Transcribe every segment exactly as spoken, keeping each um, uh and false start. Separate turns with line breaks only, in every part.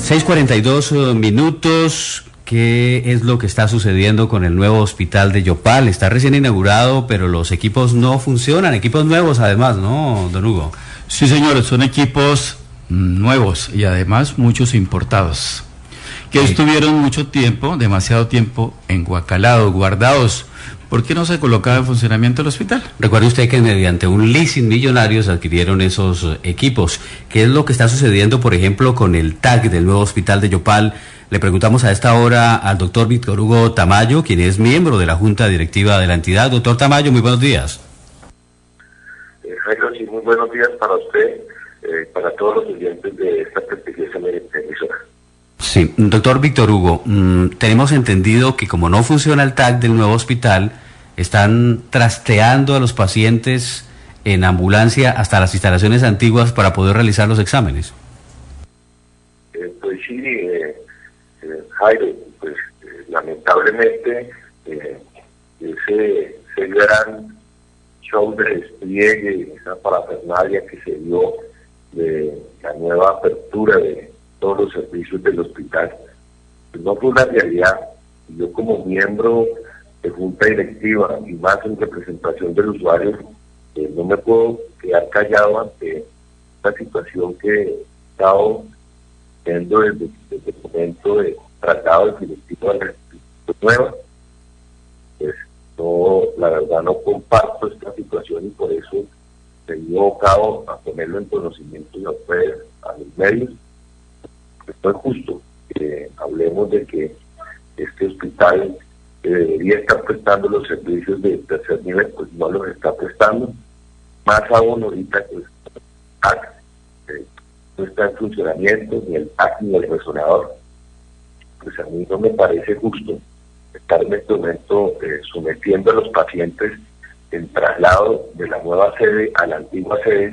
seis cuarenta y dos minutos. ¿Qué es lo que está sucediendo con el nuevo hospital de Yopal? Está recién inaugurado, pero los equipos no funcionan, equipos nuevos además, ¿no, don Hugo?
Sí, señores, son equipos nuevos y además muchos importados, que sí. Estuvieron mucho tiempo, demasiado tiempo, enguacalados, guardados. ¿Por qué no se colocaba en funcionamiento el hospital?
Recuerde usted que mediante un leasing millonario se adquirieron esos equipos. ¿Qué es lo que está sucediendo, por ejemplo, con el T A C del nuevo hospital de Yopal? Le preguntamos a esta hora al doctor Víctor Hugo Tamayo, quien es miembro de la Junta Directiva de la entidad. Doctor Tamayo, muy buenos días.
Eh, Jairo, sí, muy buenos días para usted, eh, para todos los oyentes de esta prestigiosa emisora.
Sí, doctor Víctor Hugo, mmm, tenemos entendido que como no funciona el T A C del nuevo hospital, están trasteando a los pacientes en ambulancia hasta las instalaciones antiguas para poder realizar los exámenes.
Eh, pues sí, eh, eh, Jairo, pues eh, lamentablemente eh, ese, ese gran show de despliegue, esa parafernalia que se dio de la nueva apertura de todos los servicios del hospital, pues no fue una realidad. Yo como miembro de junta directiva y más en representación del usuario, eh, no me puedo quedar callado ante esta situación que he estado viendo desde, desde el momento de tratado definitivo de la institución nueva. Pues no, la verdad no comparto esta situación y por eso me he abocado a ponerlo en conocimiento de ustedes, a los medios. No es justo que hablemos de que este hospital que debería estar prestando los servicios de tercer nivel, pues no los está prestando, más aún ahorita que el T A C eh, no está en funcionamiento, ni el T A C ni el resonador. Pues a mí no me parece justo estar en este momento eh, sometiendo a los pacientes en traslado de la nueva sede a la antigua sede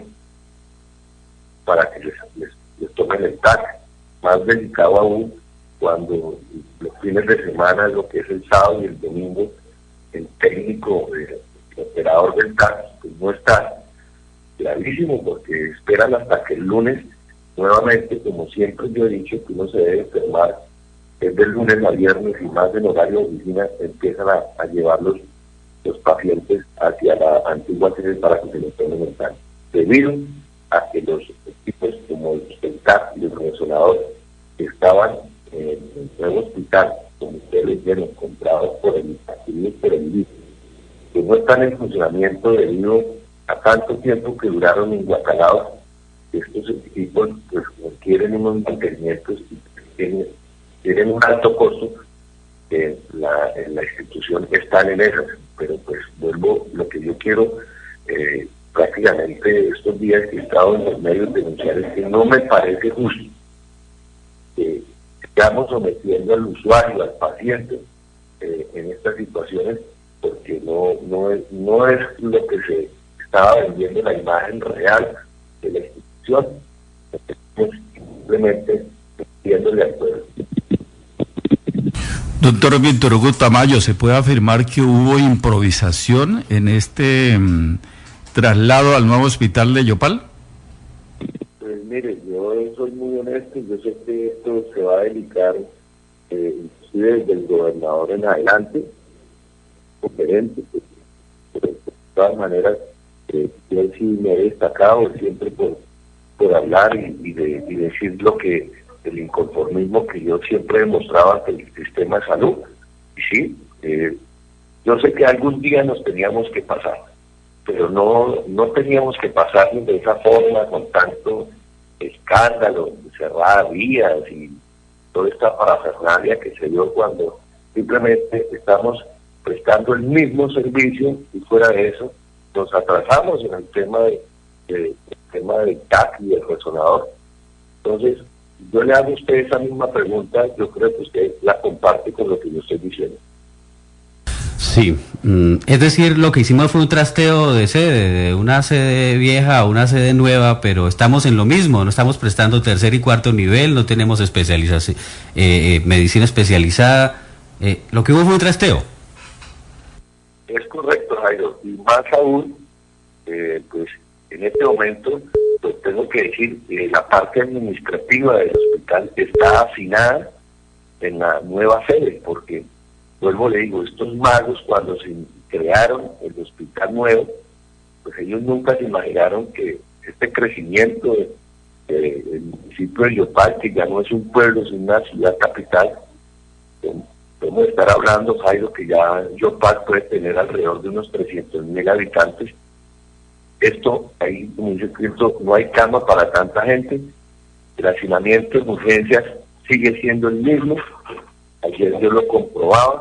para que les, les, les tomen el T A C. Más delicado aún cuando los fines de semana, lo que es el sábado y el domingo, el técnico, eh, el operador del T A C, pues no está. Clarísimo, porque esperan hasta que el lunes, nuevamente, como siempre yo he dicho, que uno se debe enfermar, es del lunes a viernes y más en horario de oficina, empiezan a, a llevar los, los pacientes hacia la antigua sede para que se les tomen el T A C. Debido a que los equipos como el T A C y el resonador que estaban en el nuevo hospital, como ustedes dijeron, comprados por el adquiridos por el I C, que no están en funcionamiento debido a tanto tiempo que duraron enguacalados. Estos equipos pues requieren unos mantenimientos y tienen, tienen un alto costo. Eh, la, en la institución están en esas, pero pues vuelvo, lo que yo quiero eh, prácticamente estos días que he estado en los medios denunciar es que no me parece justo que estamos sometiendo al usuario, al paciente, eh, en estas situaciones, porque no, no, es, no es lo que se estaba vendiendo la imagen real de la institución. Estamos simplemente viéndole al pueblo.
Doctor Víctor Hugo Tamayo, ¿se puede afirmar que hubo improvisación en este mmm, traslado al nuevo hospital de Yopal?
Pues mire, yo soy muy honesto, yo sé que esto se va a dedicar eh, inclusive desde el gobernador en adelante, conferente, pues, pero de todas maneras, eh, yo sí me he destacado siempre por, por hablar y, y, de, y decir lo que, el inconformismo que yo siempre he demostrado ante el sistema de salud. Y sí, eh, yo sé que algún día nos teníamos que pasar, pero no no teníamos que pasarnos de esa forma, con tanto escándalo, cerrar vías y toda esta parafernalia que se dio cuando simplemente estamos prestando el mismo servicio y fuera de eso nos atrasamos en el tema de, de el tema del T A C y el resonador. Entonces, yo le hago a usted esa misma pregunta, yo creo que usted la comparte con lo que yo estoy diciendo.
Sí, es decir, lo que hicimos fue un trasteo de sede, de una sede vieja a una sede nueva, pero estamos en lo mismo, no estamos prestando tercer y cuarto nivel, no tenemos especialización, eh, eh, medicina especializada, eh, lo que hubo fue un trasteo.
Es correcto, Jairo, y más aún, eh, pues en este momento pues tengo que decir que la parte administrativa del hospital está afinada en la nueva sede, porque, vuelvo le digo, estos magos cuando se crearon el hospital nuevo, pues ellos nunca se imaginaron que este crecimiento de, de, del municipio de Yopal, que ya no es un pueblo, es una ciudad capital, podemos estar hablando, Jairo, que ya Yopal puede tener alrededor de unos trescientos mil habitantes. Esto, ahí, como dice Cristo, no hay cama para tanta gente, el hacinamiento en urgencias sigue siendo el mismo, ayer yo lo comprobaba.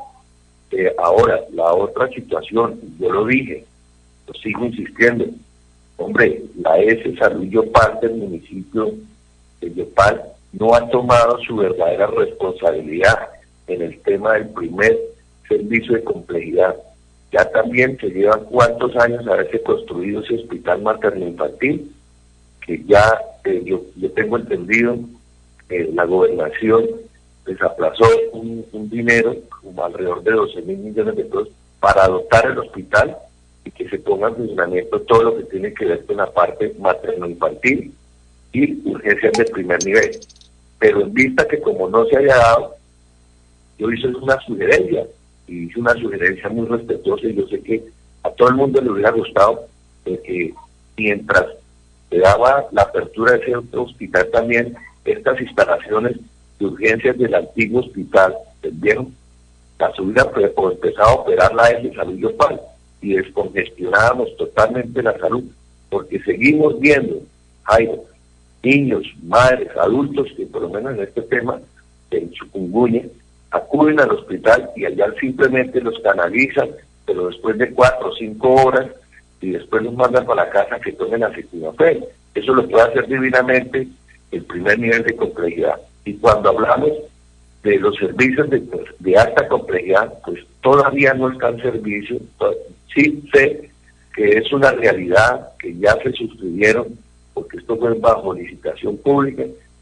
Eh, ahora, la otra situación, yo lo dije, lo sigo insistiendo, hombre, la E S Salud Yopal del municipio de Yopal no ha tomado su verdadera responsabilidad en el tema del primer servicio de complejidad. Ya también se llevan cuántos años haberse construido ese hospital materno-infantil, que ya eh, yo, yo tengo entendido, eh, la gobernación les aplazó un, un dinero, como alrededor de doce mil millones de pesos, para dotar el hospital y que se ponga en funcionamiento todo lo que tiene que ver con la parte materno-infantil y urgencias de primer nivel. Pero en vista que como no se haya dado, yo hice una sugerencia, y hice una sugerencia muy respetuosa, y yo sé que a todo el mundo le hubiera gustado eh, que mientras se daba la apertura de ese otro hospital también, estas instalaciones de urgencias del antiguo hospital del viejo, las hubiera o empezado a operar la E S Salud Yopal y descongestionábamos totalmente la salud, porque seguimos viendo, Jairo, niños, madres, adultos que por lo menos en este tema en chikungunya acuden al hospital y allá simplemente los canalizan, pero después de cuatro o cinco horas y después los mandan para la casa que tomen acetaminofén. Eso lo puede hacer divinamente el primer nivel de complejidad. Y cuando hablamos de los servicios de, de alta complejidad, pues todavía no está en servicio. Sí sé que es una realidad que ya se suscribieron, porque esto fue bajo licitación pública,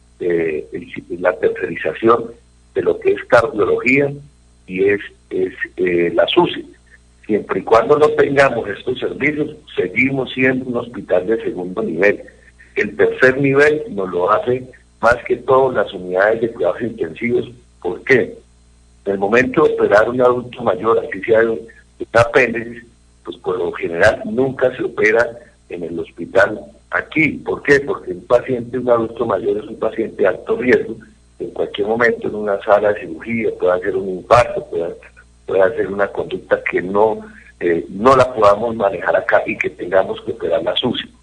eh, la tercerización de lo que es cardiología y es, es eh, la S U S I. Siempre y cuando no tengamos estos servicios, seguimos siendo un hospital de segundo nivel. El tercer nivel nos lo hace más que todo las unidades de cuidados intensivos. ¿Por qué? En el momento de operar un adulto mayor, así sea de un apéndice, pues por lo general nunca se opera en el hospital aquí. ¿Por qué? Porque un paciente, un adulto mayor, es un paciente de alto riesgo. En cualquier momento en una sala de cirugía puede hacer un infarto, puede, puede hacer una conducta que no, eh, no la podamos manejar acá y que tengamos que operar la S U S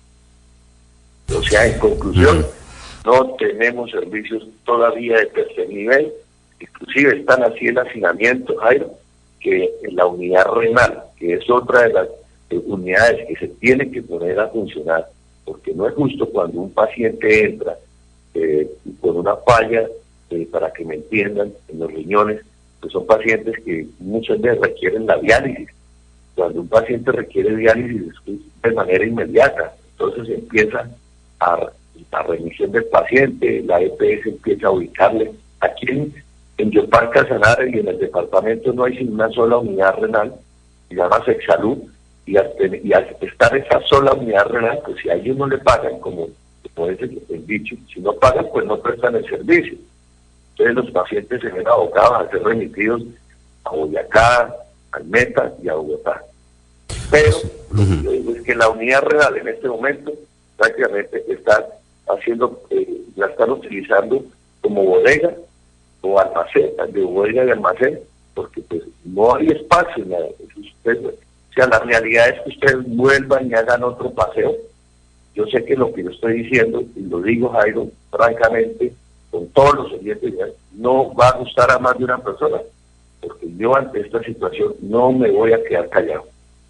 I. O sea, en conclusión, no tenemos servicios todavía de tercer nivel, inclusive están así el hacinamiento, Jairo, que en la unidad renal, que es otra de las eh, unidades que se tiene que poner a funcionar, porque no es justo cuando un paciente entra eh, con una falla, eh, para que me entiendan, en los riñones, pues son pacientes que muchas veces requieren la diálisis. Cuando un paciente requiere diálisis es de manera inmediata, entonces empieza a la remisión del paciente, la E P S empieza a ubicarle. Aquí en, en Yopal Casanare y en el departamento no hay sino una sola unidad renal, se llama Sexsalud, y al, y al estar esa sola unidad renal, pues si a ellos no le pagan, como, como es el, el dicho, si no pagan, pues no prestan el servicio. Entonces los pacientes se ven abocados a ser remitidos a Boyacá, al Meta y a Bogotá. Pero lo que yo digo es que la unidad renal en este momento prácticamente está haciendo, eh, la están utilizando como bodega o almacén, de bodega y almacén, porque pues no hay espacio en la, usted, o sea, la realidad es que ustedes vuelvan y hagan otro paseo. Yo sé que lo que yo estoy diciendo, y lo digo, Jairo, francamente, con todos los oyentes, no va a gustar a más de una persona, porque yo ante esta situación no me voy a quedar callado.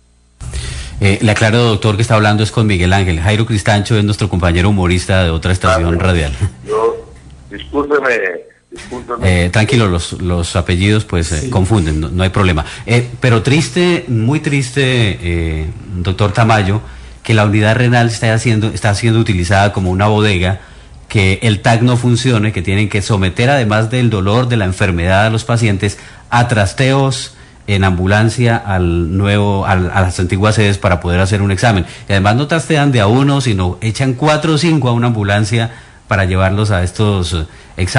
Eh, le aclaro, doctor, que está hablando es con Miguel Ángel. Jairo Cristancho es nuestro compañero humorista de otra estación ah, radial.
Yo, discúlpeme, discúlpeme.
Eh, tranquilo, los, los apellidos pues sí. eh, confunden, no, no hay problema. Eh, pero triste, muy triste, eh, doctor Tamayo, que la unidad renal está siendo, está siendo utilizada como una bodega, que el T A C no funcione, que tienen que someter, además del dolor, de la enfermedad a los pacientes, a trasteos en ambulancia al nuevo, al, a las antiguas sedes para poder hacer un examen. Y además no trastean de a uno, sino echan cuatro o cinco a una ambulancia para llevarlos a estos exámenes.